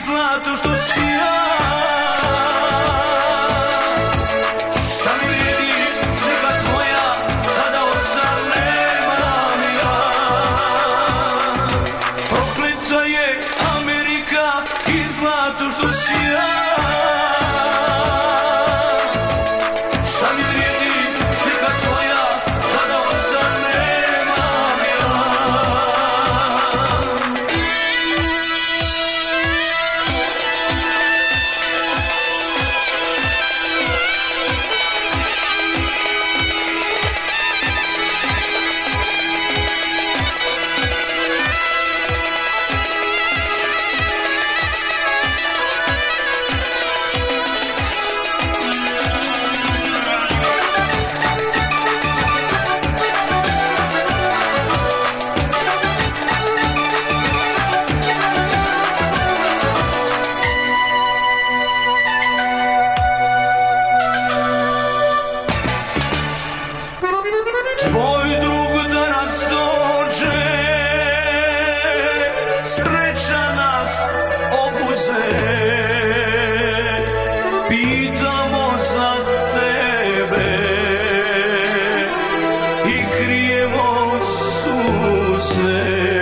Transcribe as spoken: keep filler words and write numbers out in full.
zlato što si ja. Šta mi vrijedi slika tvoja kada oca nemam ja. Prokleta je Amerika i zlato što si ja. Šta mi vrijedi slika tvoja kada oca nemam ja. Tvoj drug danas dođe, sreća nas obuze, pitamo za tebe i krijemo suze.